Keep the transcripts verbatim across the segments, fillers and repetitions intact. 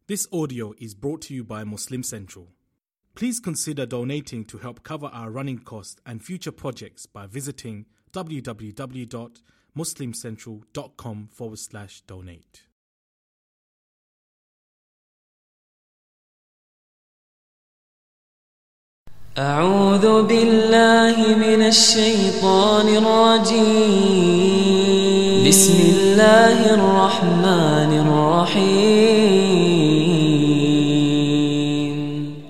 This audio is brought to you by Muslim Central. Please consider donating to help cover our running costs and future projects by visiting www.muslimcentral.com forward slash donate. أعوذ بالله من الشيطان الرجيم بسم الله الرحمن الرحيم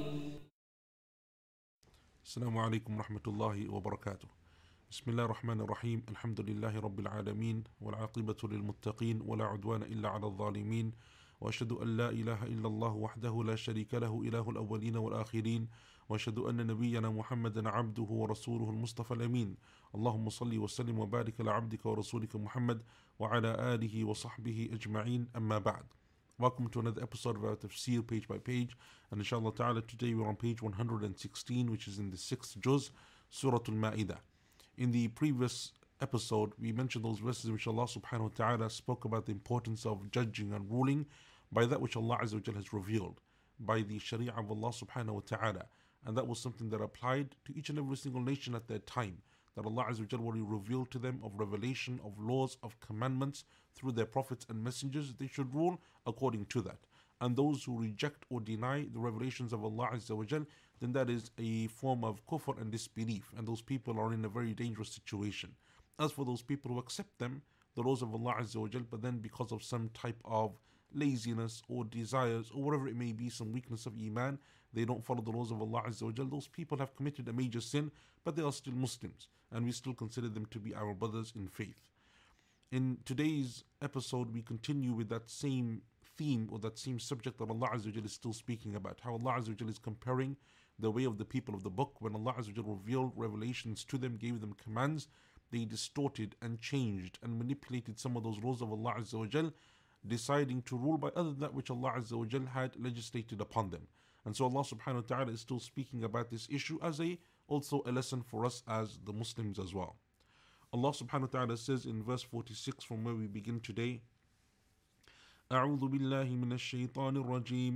السلام عليكم ورحمة الله وبركاته. بسم الله الرحمن الرحيم. الحمد لله رب العالمين والعاقبة للمتقين ولا عدوان إلا على الظالمين، وأشهد أن لا إله إلا الله وحده لا شريك له إله الأولين والآخرين، وأشهد أن نبينا محمدا عبده ورسوله المصطفى الأمين. اللهم صل وسلم وبارك على عبدك ورسولك محمد وعلى آله وصحبه أجمعين. أما بعد. Welcome to another episode of our tafsir page by page, and inshallah ta'ala today we're on page one hundred sixteen, which is in the sixth juz, Surah Al-Ma'idah. In the previous episode we mentioned those verses in which Allah subhanahu wa ta'ala spoke about the importance of judging and ruling by that which Allah Azza wa Jal has revealed, by the sharia of Allah subhanahu wa ta'ala. And that was something that applied to each and every single nation at that time, that Allah Azza wa Jal already revealed to them of revelation, of laws, of commandments through their prophets and messengers. They should rule according to that. And those who reject or deny the revelations of Allah Azza wa Jal, then that is a form of kufr and disbelief, and those people are in a very dangerous situation. As for those people who accept them, the laws of Allah Azza wa Jal, but then because of some type of laziness or desires or whatever it may be, some weakness of iman, they don't follow the laws of Allah Azza wa Jal, those people have committed a major sin, but they are still Muslims, and we still consider them to be our brothers in faith. In today's episode, we continue with that same theme or that same subject that Allah Azza wa Jal is still speaking about, how Allah Azza wa Jal is comparing the way of the people of the book. When Allah Azza wa Jal revealed revelations to them, gave them commands, they distorted and changed and manipulated some of those laws of Allah Azza wa Jal, deciding to rule by other than that which Allah Azza wa Jal had legislated upon them. And so Allah subhanahu wa ta'ala is still speaking about this issue as a also a lesson for us as the Muslims as well. Allah subhanahu wa ta'ala says in verse forty-six, from where we begin today, أعوذ بالله من الشيطان الرجيم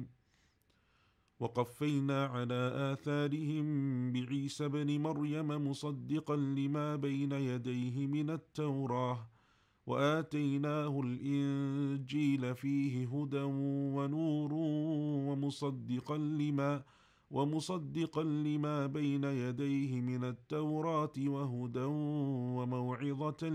وقفينا على آثارهم بعيسى بن مريم مصدقا لما بين يديه من التوراة وآتيناه الإنجيل فيه هدى ونور ومصدقا لما ومصدقا لما بين يديه من التوراة وهدى وموعظة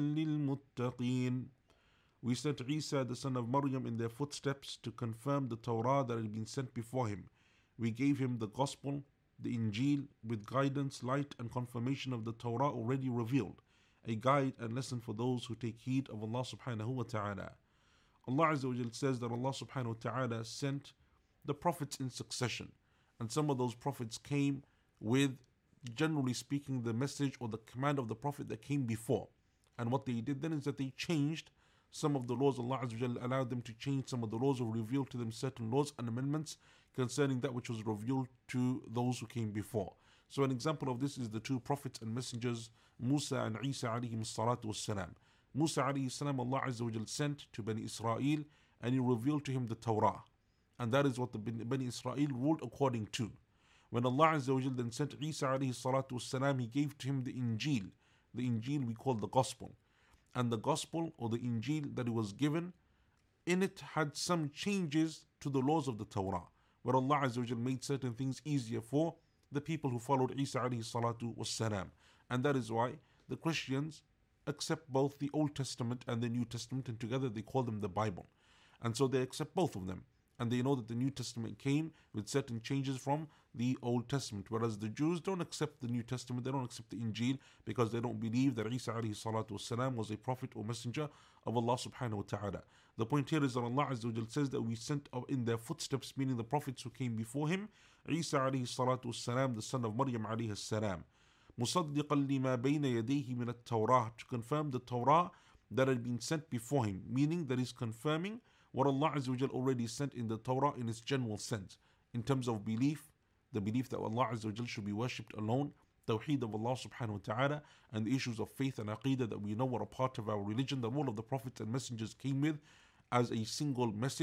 للمتقين. We sent Isa the son of Maryam in their footsteps to confirm the Torah that had been sent before him. We gave him the gospel, the Injil, with guidance, light and confirmation of the Torah already revealed, a guide and lesson for those who take heed of Allah subhanahu wa ta'ala. Allah Azza wa Jal says that Allah subhanahu wa ta'ala sent the prophets in succession, and some of those prophets came with, generally speaking, the message or the command of the prophet that came before. And what they did then is that they changed some of the laws. Allah Azza wa Jal allowed them to change some of the laws or revealed to them certain laws and amendments concerning that which was revealed to those who came before. So an example of this is the two prophets and messengers, Musa and Isa alayhim salatu wassalam. Musa alayhi salam, Allah Azza wa Jal sent to Bani Israel, and He revealed to him the Torah. And that is what the Bani Israel ruled according to. When Allah Azza wa Jal then sent Isa alayhi salatu wassalam, He gave to him the Injil. The Injil we call the Gospel. And the Gospel or the Injil that He was given, in it had some changes to the laws of the Torah, where Allah Azza wa Jal made certain things easier for the people who followed Isa alayhi salatu wassalam. And that is why the Christians accept both the Old Testament and the New Testament, and together they call them the Bible. And so they accept both of them, and they know that the New Testament came with certain changes from the Old Testament, whereas the Jews don't accept the New Testament, they don't accept the Injil, because they don't believe that Isa alayhi salatu wassalam was a prophet or messenger of Allah subhanahu wa ta'ala. The point here is that Allah Azza wa Jal says that we sent in their footsteps, meaning the prophets who came before him, Isa alayhi salatu wassalam, the son of Maryam alayhi salam, مصدقا لما بين يديه من التوراة, to confirm the Torah that had been sent before him, meaning that is confirming what Allah Azza wa Jal already sent in the Torah in its general sense, in terms of belief, the belief that Allah Azza wa Jal should be worshipped alone, Tawheed of Allah subhanahu wa ta'ala, and the issues of faith and aqidah that we know are a part of our religion, that all of the prophets and messengers came with as a single message,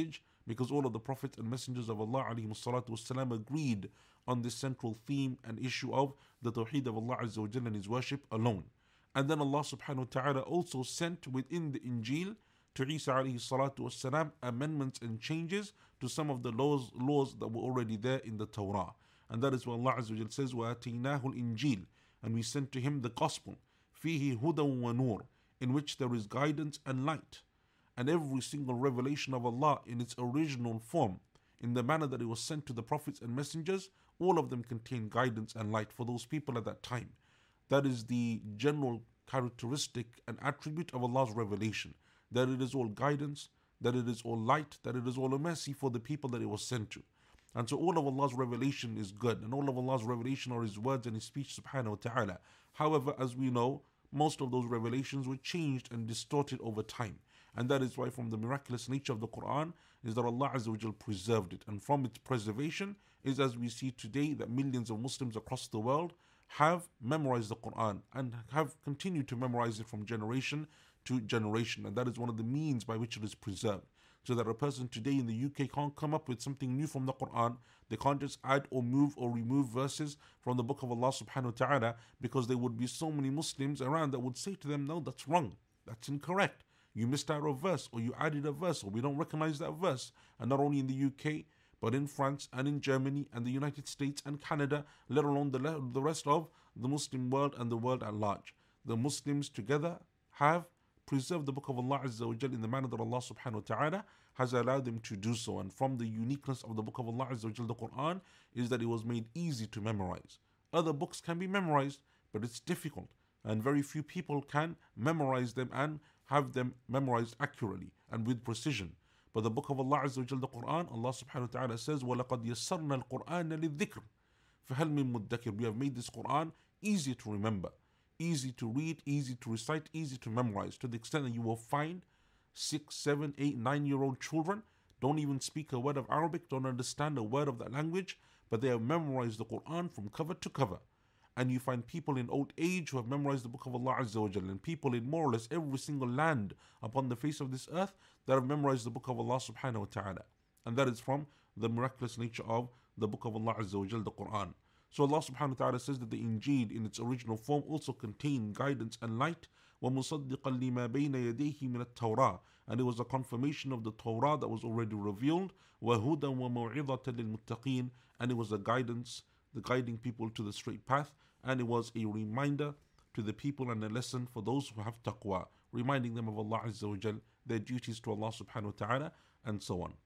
because all of the prophets and messengers of Allah والسلام, agreed on this central theme and issue of the Tawheed of Allah Azza wa Jalla and His worship alone. And then Allah subhanahu wa ta'ala also sent within the Injil to Isa alayhi salatu wasalam amendments and changes to some of the laws, laws that were already there in the Torah. And that is what Allah Azza wa Jalla says, وَآتَيْنَاهُ الْإِنْجِيلِ, and we sent to him the gospel, فِيهِ هُدًى وَنُورٌ, in which there is guidance and light. And every single revelation of Allah in its original form, in the manner that it was sent to the prophets and messengers, all of them contain guidance and light for those people at that time. That is the general characteristic and attribute of Allah's revelation, that it is all guidance, that it is all light, that it is all a mercy for the people that it was sent to. And so all of Allah's revelation is good, and all of Allah's revelation are His words and His speech subhanahu wa ta'ala. However, as we know, most of those revelations were changed and distorted over time. And that is why from the miraculous nature of the Quran is that Allah Azza wa Jal preserved it. And from its preservation is, as we see today, that millions of Muslims across the world have memorized the Quran and have continued to memorize it from generation to generation. And that is one of the means by which it is preserved. So that a person today in the U K can't come up with something new from the Quran. They can't just add or move or remove verses from the book of Allah subhanahu wa ta'ala, because there would be so many Muslims around that would say to them, no, that's wrong, that's incorrect. You missed out a verse, or you added a verse, or we don't recognize that verse. And not only in the U K, but in France and in Germany and the United States and Canada, let alone the, the rest of the Muslim world and the world at large. The Muslims together have preserved the book of Allah Azza wa Jal in the manner that Allah subhanahu wa ta'ala has allowed them to do so. And from the uniqueness of the book of Allah Azza wa Jal, the Quran, is that it was made easy to memorize. Other books can be memorized, but it's difficult, and very few people can memorize them and have them memorized accurately and with precision. But the book of Allah Azza wa Jal, the Quran, Allah subhanahu wa ta'ala says, وَلَقَدْ يَسَّرْنَا الْقُرْآنَ لِلذِّكْرِ فَهَلْ مِن مُدَّكِرٍ. We have made this Quran easy to remember, easy to read, easy to recite, easy to memorize, to the extent that you will find six, seven, eight, nine-year-old children don't even speak a word of Arabic, don't understand a word of that language, but they have memorized the Quran from cover to cover. And you find people in old age who have memorized the book of Allah Azza wa Jalla, and people in more or less every single land upon the face of this earth that have memorized the book of Allah subhanahu wa ta'ala. And that is from the miraculous nature of the book of Allah Azza wa Jalla, the Quran. So Allah subhanahu wa ta'ala says that the Injil in its original form also contained guidance and light. وَمُصَدِّقًا لِمَا بَيْنَ يَدَيْهِ مِنَ التَّوْرَةِ, and it was a confirmation of the Torah that was already revealed. وَهُدًى وَمَوْعِظَةً لِلْمُتَّقِينَ, and it was a guidance, the guiding people to the straight path, and it was a reminder to the people and a lesson for those who have taqwa, reminding them of Allah Azza wa Jal, their duties to Allah subhanahu wa ta'ala, and so on.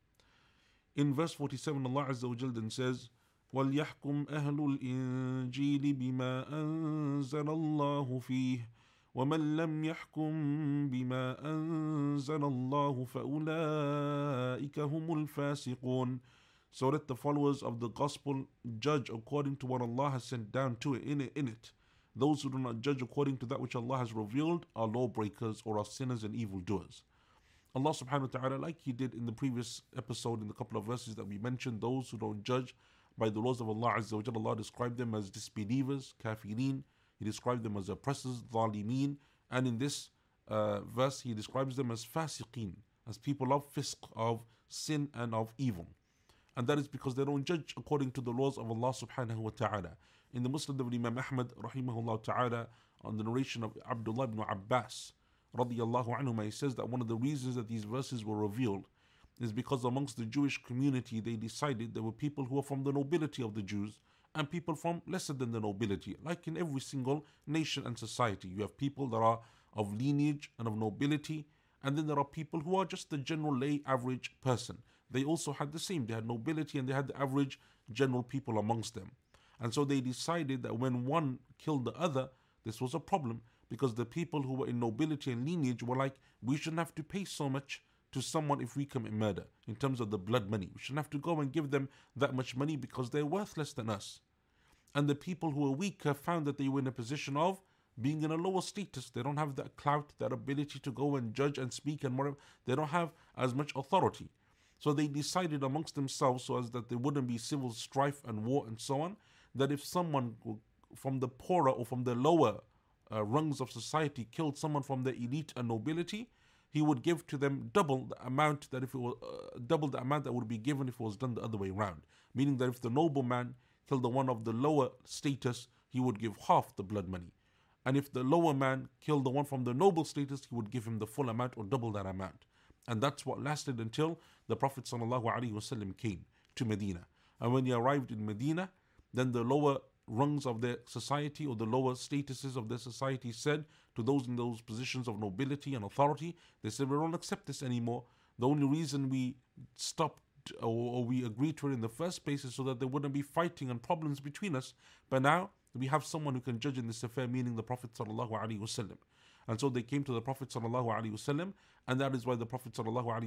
In verse forty-seven, Allah Azza wa Jal then says, وَلْيَحْكُمْ أَهْلُ الْإِنْجِيلِ بِمَا أَنزَلَ اللَّهُ فِيهِ وَمَنْ لَمْ يَحْكُمْ بِمَا أَنزَلَ اللَّهُ فَأُولَٰئِكَ هُمُ الْفَاسِقُونَ. So that the followers of the gospel judge according to what Allah has sent down to it in it. In it. Those who do not judge according to that which Allah has revealed are lawbreakers or are sinners and evildoers. Allah subhanahu wa ta'ala, like He did in the previous episode in the couple of verses that we mentioned, those who don't judge by the laws of Allah Azza wa Jalla, Allah described them as disbelievers, kafirin. He described them as oppressors, dhalimeen. And in this uh, verse, He describes them as fasiqeen, as people of fisq, of sin and of evil. And that is because they don't judge according to the laws of Allah subhanahu wa ta'ala. In the Musnad of Imam Ahmad rahimahullah ta'ala, on the narration of Abdullah ibn Abbas radiyallahu anhuma, he says that one of the reasons that these verses were revealed is because amongst the Jewish community they decided there were people who are from the nobility of the Jews and people from lesser than the nobility. Like in every single nation and society, you have people that are of lineage and of nobility, and then there are people who are just the general lay average person. They also had the same, they had nobility and they had the average general people amongst them. And so they decided that when one killed the other, this was a problem, because the people who were in nobility and lineage were like, we shouldn't have to pay so much to someone if we commit murder, in terms of the blood money. We shouldn't have to go and give them that much money because they're worthless than us. And the people who were weaker found that they were in a position of being in a lower status. They don't have that clout, that ability to go and judge and speak and whatever. They don't have as much authority. So they decided amongst themselves, so as that there wouldn't be civil strife and war and so on, that if someone from the poorer or from the lower uh, rungs of society killed someone from the elite and nobility, he would give to them double the amount that if it was uh, double the amount that would be given if it was done the other way around. Meaning that if the nobleman killed the one of the lower status, he would give half the blood money. And if the lower man killed the one from the noble status, he would give him the full amount or double that amount. And that's what lasted until the Prophet ﷺ came to Medina. And when he arrived in Medina, then the lower rungs of their society or the lower statuses of their society said to those in those positions of nobility and authority, they said, we don't accept this anymore. The only reason we stopped or, or we agreed to it in the first place is so that there wouldn't be fighting and problems between us. But now we have someone who can judge in this affair, meaning the Prophet ﷺ. And so they came to the Prophet ﷺ, and that is why the Prophet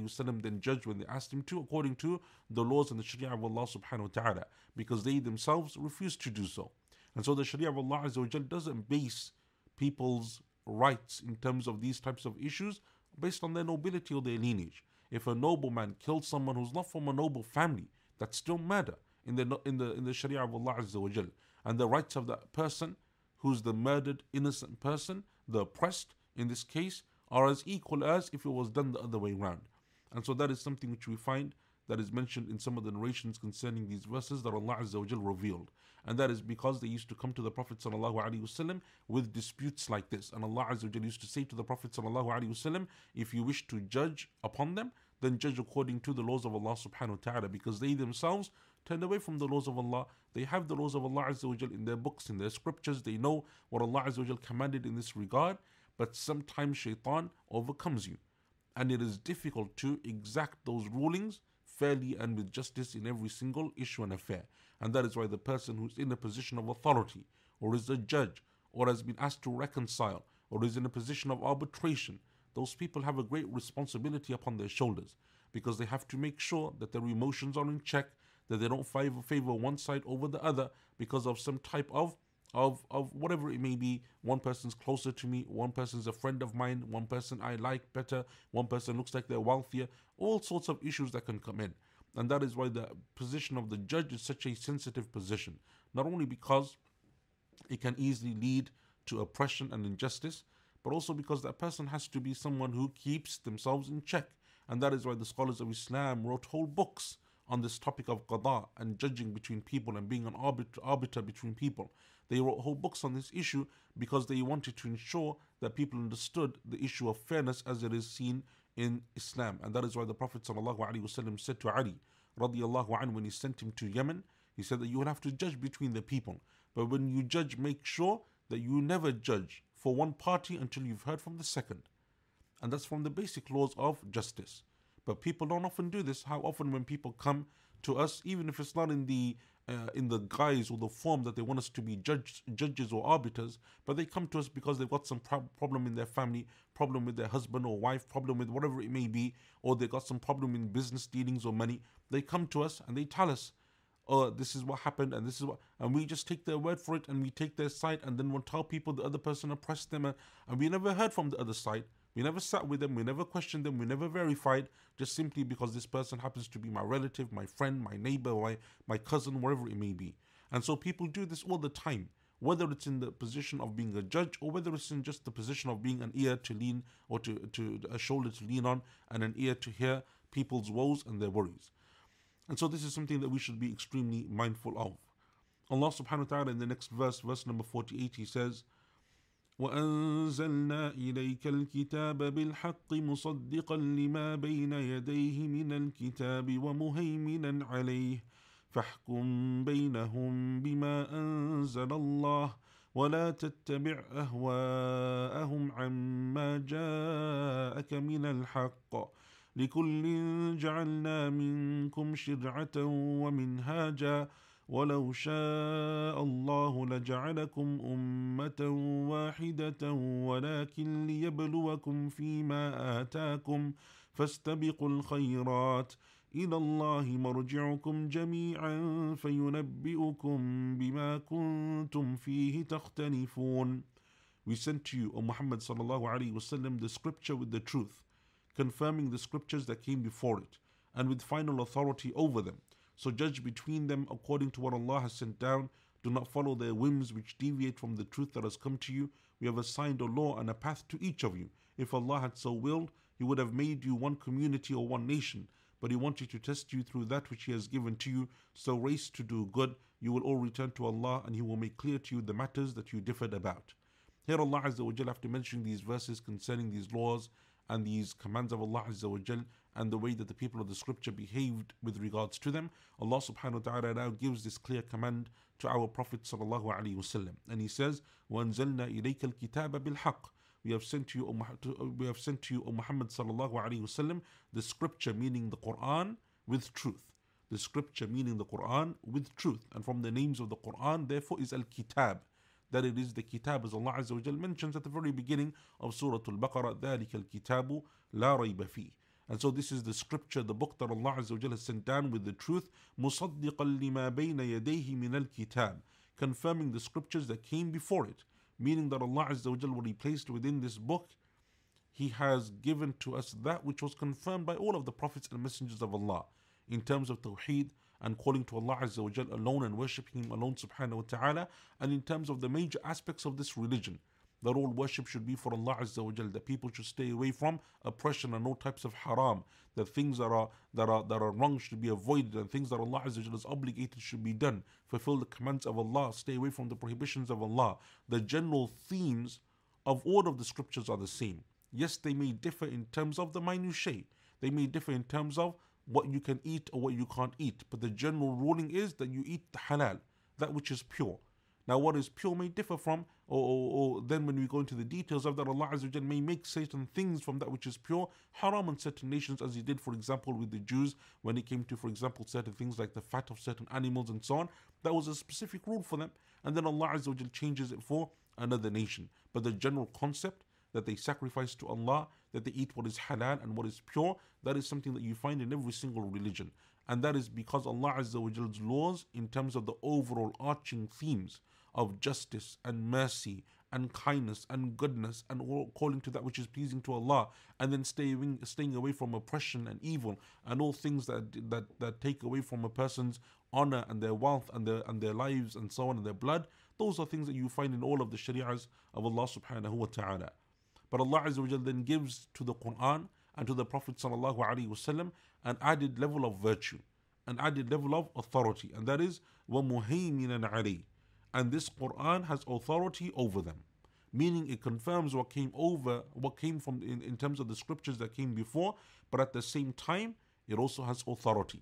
ﷺ then judged when they asked him to, according to the laws and the Sharia of Allah subhanahu wa ta'ala, because they themselves refused to do so. And so the Sharia of Allah Azza wa Jal doesn't base people's rights in terms of these types of issues based on their nobility or their lineage. If a nobleman kills someone who's not from a noble family, that's still murder in the in the in the Sharia of Allah Azza wa Jal. And the rights of that person who's the murdered innocent person, the oppressed in this case, are as equal as if it was done the other way around. And so that is something which we find that is mentioned in some of the narrations concerning these verses that Allah Azza wa Jal revealed. And that is because they used to come to the Prophet sallallahu alaihi wasallam with disputes like this. And Allah Azza wa Jal used to say to the Prophet sallallahu alaihi wasallam, if you wish to judge upon them, then judge according to the laws of Allah subhanahu wa ta'ala, because they themselves turned away from the laws of Allah. They have the laws of Allah Azza wa Jal in their books, in their scriptures. They know what Allah Azza wa Jal commanded in this regard, but sometimes shaitan overcomes you. And it is difficult to exact those rulings fairly and with justice in every single issue and affair. And that is why the person who's in a position of authority, or is a judge, or has been asked to reconcile, or is in a position of arbitration, those people have a great responsibility upon their shoulders, because they have to make sure that their emotions are in check, that they don't favor, favor one side over the other because of some type of, of, of whatever it may be. One person's closer to me, one person's a friend of mine, one person I like better, one person looks like they're wealthier, all sorts of issues that can come in. And that is why the position of the judge is such a sensitive position, not only because it can easily lead to oppression and injustice, but also because that person has to be someone who keeps themselves in check. And that is why the scholars of Islam wrote whole books on this topic of qada and judging between people and being an arbiter, arbiter between people. They wrote whole books on this issue because they wanted to ensure that people understood the issue of fairness as it is seen in Islam. And that is why the Prophet ﷺ said to Ali radiallahu anhu, when he sent him to Yemen, he said that you will have to judge between the people, but when you judge, make sure that you never judge for one party until you've heard from the second. And that's from the basic laws of justice. But people don't often do this. How often when people come to us, even if it's not in the uh, in the guise or the form that they want us to be judge, judges or arbiters, but they come to us because they've got some pro- problem in their family, problem with their husband or wife, problem with whatever it may be, or they got some problem in business dealings or money. They come to us and they tell us, oh, this is what happened and this is what, and we just take their word for it and we take their side, and then we'll tell people the other person oppressed them, and, and we never heard from the other side. We never sat with them, we never questioned them, we never verified, just simply because this person happens to be my relative, my friend, my neighbor, my, my cousin, wherever it may be. And so people do this all the time, whether it's in the position of being a judge or whether it's in just the position of being an ear to lean, or to, to a shoulder to lean on, and an ear to hear people's woes and their worries. And so this is something that we should be extremely mindful of. Allah subhanahu wa ta'ala in the next verse, verse number forty-eight, He says, وَأَنزَلْنَا إِلَيْكَ الْكِتَابَ بِالْحَقِّ مُصَدِّقًا لِمَا بَيْنَ يَدَيْهِ مِنَ الْكِتَابِ وَمُهَيْمِنًا عَلَيْهِ فَاحْكُم بَيْنَهُم بِمَا أَنزَلَ اللَّهُ وَلَا تَتَّبِعْ أَهْوَاءَهُمْ عَمَّا جَاءَكَ مِنَ الْحَقِّ لِكُلٍّ جَعَلْنَا مِنكُمْ شِرْعَةً وَمِنْهَاجًا وَلَوْ شَاءَ اللَّهُ لَجَعَلَكُمْ أُمَّةً وَاحِدَةً وَلَكِنْ لِيَبْلُوَكُمْ فِيمَا آتَاكُمْ فَاسْتَبِقُوا الْخَيْرَاتِ إِلَى اللَّهِ مَرْجِعُكُمْ جَمِيعًا فَيُنَبِّئُكُمْ بِمَا كُنْتُمْ فِيهِ تَخْتَلِفُونَ. We sent to you, O Muhammad sallallahu alaihi wasallam, the scripture with the truth, confirming the scriptures that came before it, and with final authority over them. So judge between them according to what Allah has sent down. Do not follow their whims which deviate from the truth that has come to you. We have assigned a law and a path to each of you. If Allah had so willed, He would have made you one community or one nation, but He wanted to test you through that which He has given to you. So race to do good. You will all return to Allah, and He will make clear to you the matters that you differed about. Here Allah Azza wa Jal, after mentioning these verses concerning these laws and these commands of Allah Azza wa Jal, and the way that the people of the scripture behaved with regards to them, Allah subhanahu wa ta'ala now gives this clear command to our Prophet sallallahu alaihi wasallam, and He says, وَأَنزَلْنَا إِلَيْكَ الْكِتَابَ بِالْحَقِّ. We have sent to you, O we have sent to you, O Muhammad sallallahu alaihi wasallam, the scripture, meaning the Quran, with truth. The scripture, meaning the Quran, with truth. And from the names of the Quran, therefore, is Al-Kitab, that it is the Kitab, as Allah Azza wa Jal mentions at the very beginning of Surah Al-Baqarah, ذَلِكَ الْكِتَابُ لَا رَيْبَ فِيهِ. And so this is the scripture, the book that Allah Azza wa Jal has sent down with the truth, مُصَدِّقًا لِمَا بَيْنَ يَدَيْهِ مِنَ الْكِتَابِ, confirming the scriptures that came before it. Meaning that Allah Azza wa Jal, what He placed within this book, He has given to us that which was confirmed by all of the prophets and messengers of Allah, in terms of Tawheed and calling to Allah Azza wa Jal alone and worshipping Him alone subhanahu wa ta'ala, and in terms of the major aspects of this religion, that all worship should be for Allah Azza wa Jal, that people should stay away from oppression and all types of haram, that things that are that are that are wrong should be avoided, and things that Allah Azza wa Jal is obligated should be done. Fulfill the commands of Allah, stay away from the prohibitions of Allah. The general themes of all of the scriptures are the same. Yes, they may differ in terms of the minutiae. They may differ in terms of what you can eat or what you can't eat, but the general ruling is that you eat the halal, that which is pure. Now what is pure may differ from, or, or, or then when we go into the details of that, Allah Azza wa Jal may make certain things from that which is pure haram on certain nations, as He did, for example, with the Jews when it came to, for example, certain things like the fat of certain animals and so on. That was a specific rule for them, and then Allah Azza wa Jal changes it for another nation. But the general concept that they sacrifice to Allah, that they eat what is halal and what is pure, that is something that you find in every single religion. And that is because Allah Azza wa Jal's laws, in terms of the overall arching themes of justice and mercy and kindness and goodness and all calling to that which is pleasing to Allah, and then staying staying away from oppression and evil and all things that that that take away from a person's honor and their wealth and their and their lives and so on and their blood, those are things that you find in all of the shari'ahs of Allah subhanahu wa ta'ala. But Allah Azza wa Jal then gives to the Quran and to the Prophet sallallahu alaihi wasallam an added level of virtue, an added level of authority, and that is وَمُهَيْمِنًا عَلَيْهِ. And this Quran has authority over them, meaning it confirms what came over, what came from in, in terms of the scriptures that came before, but at the same time, it also has authority.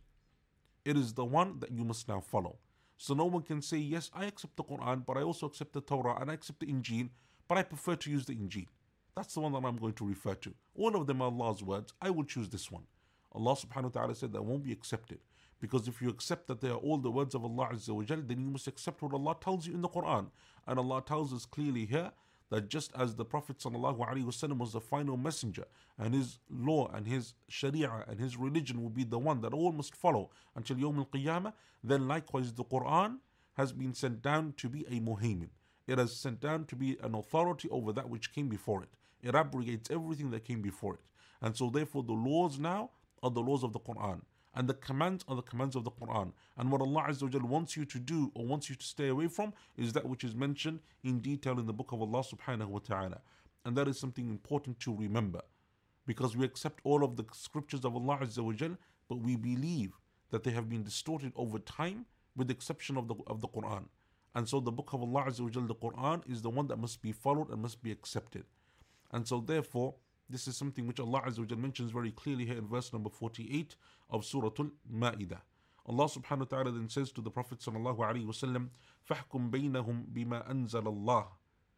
It is the one that you must now follow. So no one can say, yes, I accept the Quran, but I also accept the Torah and I accept the Injil, but I prefer to use the Injil. That's the one that I'm going to refer to. All of them are Allah's words. I will choose this one. Allah subhanahu wa ta'ala said that won't be accepted. Because if you accept that they are all the words of Allah Azza wa Jal, then you must accept what Allah tells you in the Quran. And Allah tells us clearly here that just as the Prophet sallallahu alaihi wasallam was the final messenger, and his law and his sharia and his religion will be the one that all must follow until Yawm al-Qiyamah, then likewise the Quran has been sent down to be a muhaymin. It has sent down to be an authority over that which came before it. It abrogates everything that came before it. And so therefore the laws now are the laws of the Quran. And the commands are the commands of the Quran. And what Allah Azza wa Jal wants you to do or wants you to stay away from is that which is mentioned in detail in the book of Allah subhanahu wa ta'ala. And that is something important to remember. Because we accept all of the scriptures of Allah Azza wa Jal, but we believe that they have been distorted over time with the exception of the, of the Quran. And so the book of Allah Azza wa Jal, the Quran, is the one that must be followed and must be accepted. And so therefore, this is something which Allah Azza wa Jal mentions very clearly here in verse number forty-eight of Surah Al-Ma'idah. Allah subhanahu wa ta'ala then says to the Prophet sallallahu alaihi wasallam, فَحْكُمْ بَيْنَهُمْ بِمَا أَنزَلَ اللَّهِ.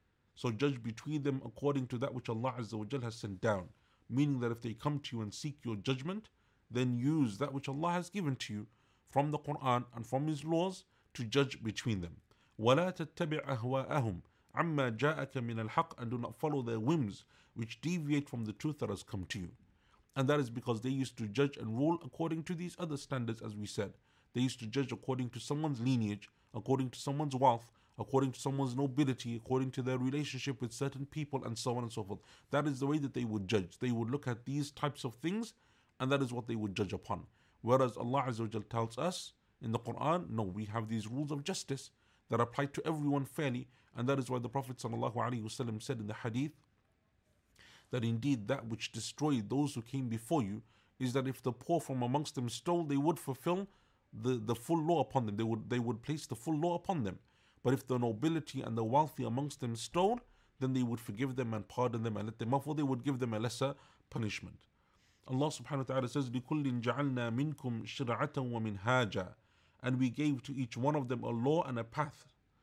So judge between them according to that which Allah Azza wa Jal has sent down. Meaning that if they come to you and seek your judgment, then use that which Allah has given to you from the Quran and from His laws to judge between them. وَلَا تَتَّبِعْ أَهْوَاءَهُمْ عَمَّا جَاءَكَ مِنَ الْحَقِّ. And do not follow their whims which deviate from the truth that has come to you. And that is because they used to judge and rule according to these other standards, as we said. They used to judge according to someone's lineage, according to someone's wealth, according to someone's nobility, according to their relationship with certain people, and so on and so forth. That is the way that they would judge. They would look at these types of things, and that is what they would judge upon. Whereas Allah Azza wa Jal tells us in the Quran, no, we have these rules of justice that apply to everyone fairly, and that is why the Prophet sallallahu alaihi wasallam said in the hadith that indeed that which destroyed those who came before you is that if the poor from amongst them stole, they would fulfill the, the full law upon them. They would, they would place the full law upon them. But if the nobility and the wealthy amongst them stole, then they would forgive them and pardon them and let them off, or they would give them a lesser punishment. Allah subhanahu wa ta'ala says, لِكُلٍّ جَعَلْنَا مِنْكُمْ شِرْعَةً وَمِنْهَاجًا, and we gave to each one of them a law and a path.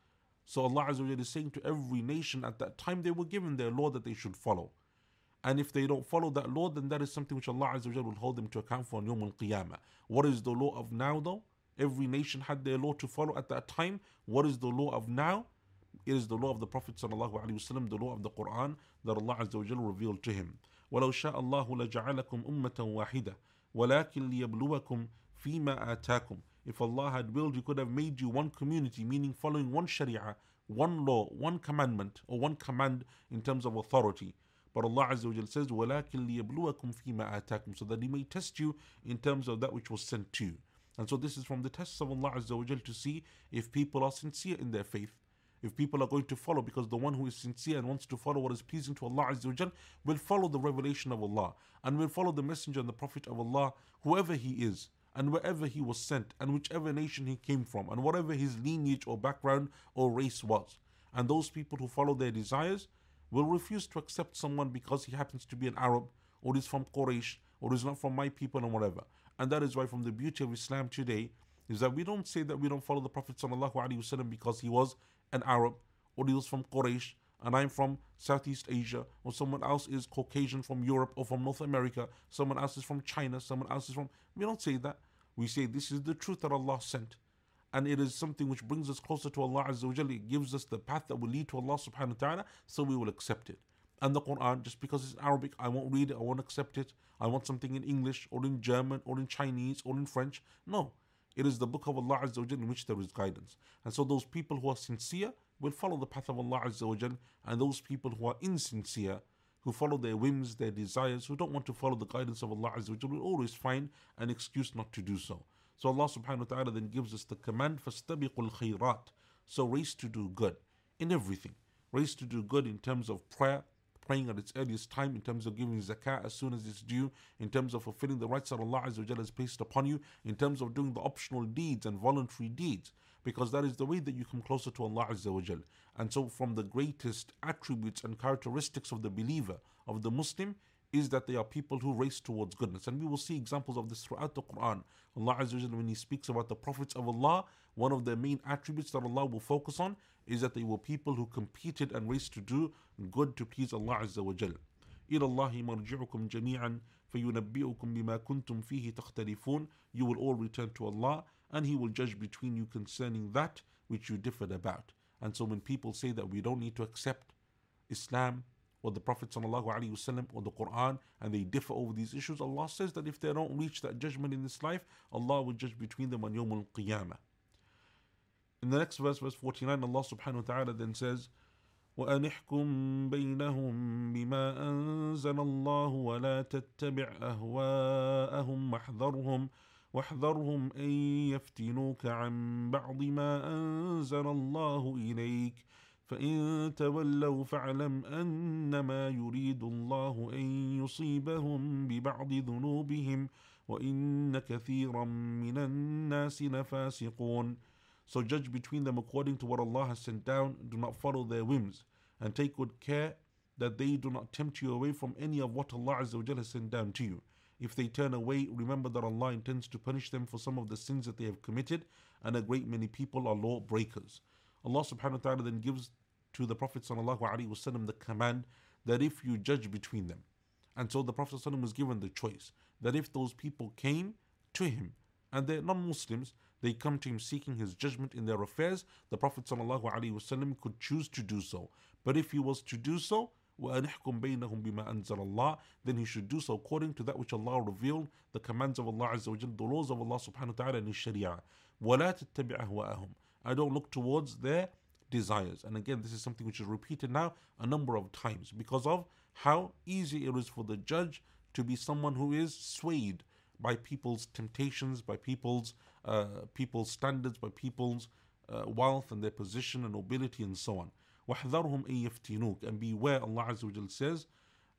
So Allah Azza wa Jalla is saying to every nation at that time, they were given their law that they should follow. And if they don't follow that law, then that is something which Allah Azza wa Jalla will hold them to account for on Yawm al-Qiyamah. What is the law of now though? Every nation had their law to follow at that time. What is the law of now? It is the law of the Prophet sallallahu alaihi wasallam, the law of the Quran that Allah Azza wa Jalla revealed to him. وَلَوْ شَاءَ اللَّهُ لَجَعَلَكُمْ أُمَّةً وَاحِدَةً وَلَكِنْ لِيَبْلُوَكُمْ فِي مَا آتَاكُمْ. If Allah had willed, He could have made you one community, meaning following one sharia, one law, one commandment, or one command in terms of authority. But Allah Azza wa Jalla says, وَلَكِنْ لِيَبْلُوَكُمْ فِي مَا آتَاكُمْ, so that He may test you in terms of that which was sent to you. And so this is from the tests of Allah Azza wa Jalla, to see if people are sincere in their faith, if people are going to follow, because the one who is sincere and wants to follow what is pleasing to Allah Azza wa Jalla will follow the revelation of Allah, and will follow the messenger and the prophet of Allah, whoever he is, and wherever he was sent, and whichever nation he came from, and whatever his lineage or background or race was. And those people who follow their desires will refuse to accept someone because he happens to be an Arab, or is from Quraysh, or is not from my people, and whatever. And that is why from the beauty of Islam today is that we don't say that we don't follow the Prophet sallallahu alaihi wasallam because he was an Arab, or he was from Quraysh, and I'm from Southeast Asia, or someone else is Caucasian from Europe or from North America, someone else is from China, someone else is from... We don't say that. We say this is the truth that Allah sent. And it is something which brings us closer to Allah Azza wa Jalla. It gives us the path that will lead to Allah subhanahu wa ta'ala, so we will accept it. And the Quran, just because it's Arabic, I won't read it, I won't accept it. I want something in English, or in German, or in Chinese, or in French. No. It is the book of Allah Azza wa Jalla in which there is guidance. And so those people who are sincere will follow the path of Allah Azza wa Jalla, and those people who are insincere, who follow their whims, their desires, who don't want to follow the guidance of Allah Azza wa Jalla, will always find an excuse not to do so. So Allah subhanahu wa ta'ala then gives us the command, فَاسْتَبِقُوا الْخَيْرَاتِ. So race to do good in everything. Race to do good in terms of prayer, praying at its earliest time, in terms of giving zakah as soon as it's due, in terms of fulfilling the rights that Allah Azza wa Jalla has placed upon you, in terms of doing the optional deeds and voluntary deeds, because that is the way that you come closer to Allah Azza wa Jalla. And so from the greatest attributes and characteristics of the believer, of the Muslim, is that they are people who race towards goodness. And we will see examples of this throughout the Quran. Allah Azza wa Jalla, when He speaks about the prophets of Allah, one of the main attributes that Allah will focus on is that they were people who competed and raced to do good to please Allah Azza wa Jalla. إِلَى اللَّهِ مَرْجِعُكُمْ جَمِيعًا فَيُنَبِّئُكُمْ بِمَا كُنْتُمْ فِيهِ تَخْتَلِفُونَ. You will all return to Allah, and He will judge between you concerning that which you differed about. And so when people say that we don't need to accept Islam, or the Prophet sallallahu alaihi wasallam, or the Quran, and they differ over these issues, Allah says that if they don't reach that judgment in this life, Allah will judge between them on Yawm al-Qiyamah. In the next verse, verse forty-nine, Allah subhanahu wa ta'ala then says, وَأَنِحْكُمْ بَيْنَهُمْ بِمَا أَنزَلَ اللَّهُ وَلَا تَتَّبِعْ أَهْوَاءَهُمْ وَاحْذَرْهُمْ وَاحْذَرْهُمْ أَن يَفْتِنُوكَ عَن بَعْضِ مَا أَنزَلَ اللَّهُ إِلَيْكَ فإن تولوا فاعلم أنما يريد الله أن يصيبهم ببعض ذنوبهم وإن كثيرا من الناس لفاسقون. So judge between them according to what Allah has sent down. Do not follow their whims, and take good care that they do not tempt you away from any of what Allah Azza wa Jalla has sent down to you. If they turn away, remember that Allah intends to punish them for some of the sins that they have committed, and a great many people are law breakers. Allah subhanahu wa ta'ala then gives to the Prophet sallallahu alaihi wasallam the command that if you judge between them. And so the Prophet sallallahu was given the choice that if those people came to him and they're non-Muslims, they come to him seeking his judgment in their affairs, the Prophet sallallahu alaihi wasallam could choose to do so. But if he was to do so, وَأَنِحْكُمْ بَيْنَهُمْ بِمَا أَنزَلَ اللَّهِ, then he should do so according to that which Allah revealed, the commands of Allah Azza wa Jalla, the laws of Allah subhanahu wa ta'ala and his sharia. وَلَا تَتَّبِعْ أَهْوَاءَهُم. I don't look towards their desires. And again, this is something which is repeated now a number of times because of how easy it is for the judge to be someone who is swayed by people's temptations, by people's uh, people's standards, by people's uh, wealth and their position and nobility and so on. وَاحْذَرْهُمْ أَن يَفْتِنُوكَ. And beware, Allah Azza wa Jalla says,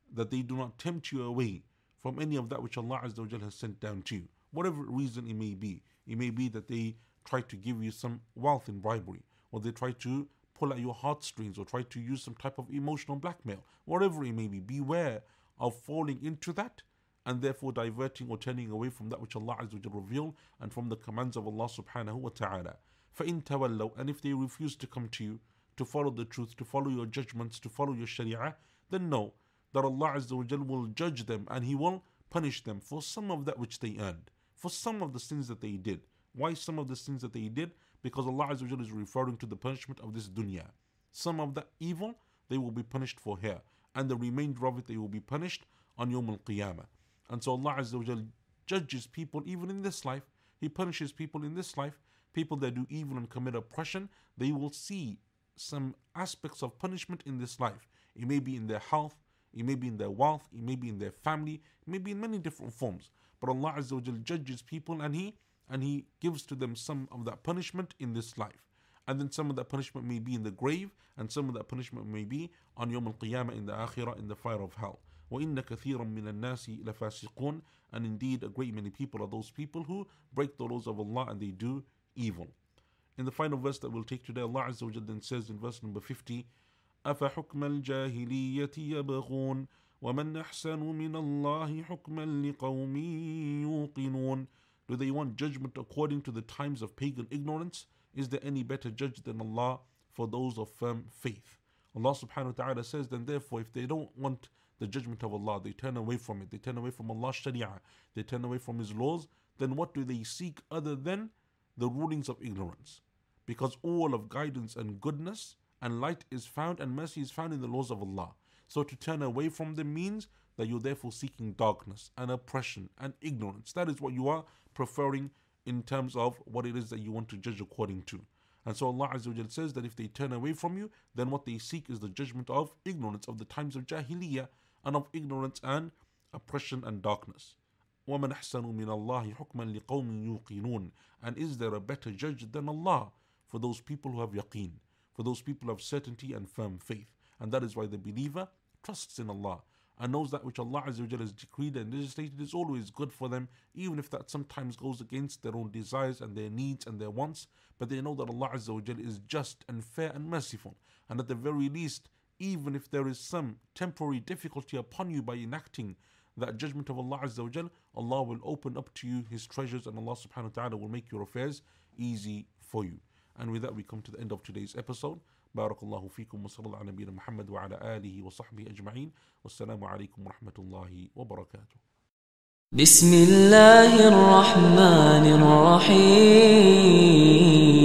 that they do not tempt you away from any of that which Allah Azza wa Jal has sent down to you. Whatever reason it may be. It may be that they try to give you some wealth in bribery, or they try to pull at your heartstrings, or try to use some type of emotional blackmail. Whatever it may be, beware of falling into that and therefore diverting or turning away from that which Allah Azza wa Jal revealed and from the commands of Allah subhanahu wa ta'ala. فَإِن تَوَلَّوْا, and if they refuse to come to you, to follow the truth, to follow your judgments, to follow your sharia, then know that Allah Azza wa Jal will judge them and He will punish them for some of that which they earned, for some of the sins that they did. Why some of the sins that they did? Because Allah Azza wa Jal is referring to the punishment of this dunya. Some of the evil they will be punished for here, and the remainder of it they will be punished on Yawm al-Qiyamah. And so Allah Azza wa Jal judges people even in this life. He punishes people in this life. People that do evil and commit oppression, they will see some aspects of punishment in this life. It may be in their health, it may be in their wealth, it may be in their family, it may be in many different forms. But Allah Azza wa Jal judges people and He and He gives to them some of that punishment in this life. And then some of that punishment may be in the grave, and some of that punishment may be on Yawm al-Qiyamah, in the Akhirah, in the fire of hell. وَإِنَّ كَثِيرًا مِنَ النَّاسِ لَفَاسِقُونَ, and indeed a great many people are those people who break the laws of Allah and they do evil. In the final verse that we'll take today, Allah Azza wa Jal then says in verse number fifty, أَفَحُكْمَ الْجَاهِلِيَّةِ يَبْغُونَ وَمَنْ أَحْسَنُ مِنَ اللَّهِ حُكْمًا لِقَوْمٍ يُوقِنُونَ. Do they want judgment according to the times of pagan ignorance? Is there any better judge than Allah for those of firm faith? Allah subhanahu wa ta'ala says, then therefore if they don't want the judgment of Allah, they turn away from it, they turn away from Allah's sharia, they turn away from His laws, then what do they seek other than the rulings of ignorance? Because all of guidance and goodness and light is found and mercy is found in the laws of Allah. So to turn away from them means that you're therefore seeking darkness and oppression and ignorance. That is what you are preferring in terms of what it is that you want to judge according to. And so Allah Azza wa Jal says that if they turn away from you, then what they seek is the judgment of ignorance, of the times of Jahiliyyah, and of ignorance and oppression and darkness. وَمَنْ أَحْسَنُ مِنَ اللَّهِ حُكْمًا لِقَوْمٍ يُوقِنُونَ. And is there a better judge than Allah for those people who have yaqeen, for those people who have certainty and firm faith? And that is why the believer trusts in Allah and knows that which Allah Azza wa Jal has decreed and legislated is always good for them, even if that sometimes goes against their own desires and their needs and their wants. But they know that Allah Azza wa Jal is just and fair and merciful, and at the very least, even if there is some temporary difficulty upon you by enacting that judgment of Allah Azza wa Jal, Allah will open up to you His treasures, and Allah subhanahu wa ta'ala will make your affairs easy for you. And with that we come to the end of today's episode. Barakallahu feekum wa sallallahu ala nabiyyina Muhammad wa ala alihi wa sahbihi ajma'in. Wassalamu alaikum wa rahmatullahi wa barakatuh. بسم الله الرحمن الرحيم